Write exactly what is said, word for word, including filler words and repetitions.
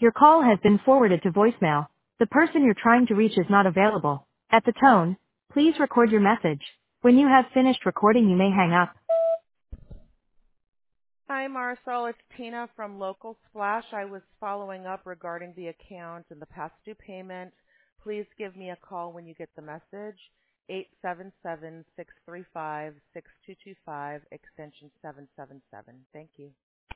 Your call has been forwarded to voicemail. The person you're trying to reach is not available. At the tone, please record your message. When you have finished recording, you may hang up. Hi, Marcel. It's Tina from Local Splash. I was following up regarding the account and the past due payment. Please give me a call when you get the message. eight seven seven, six three five, six two two five, extension seven seven seven. Thank you.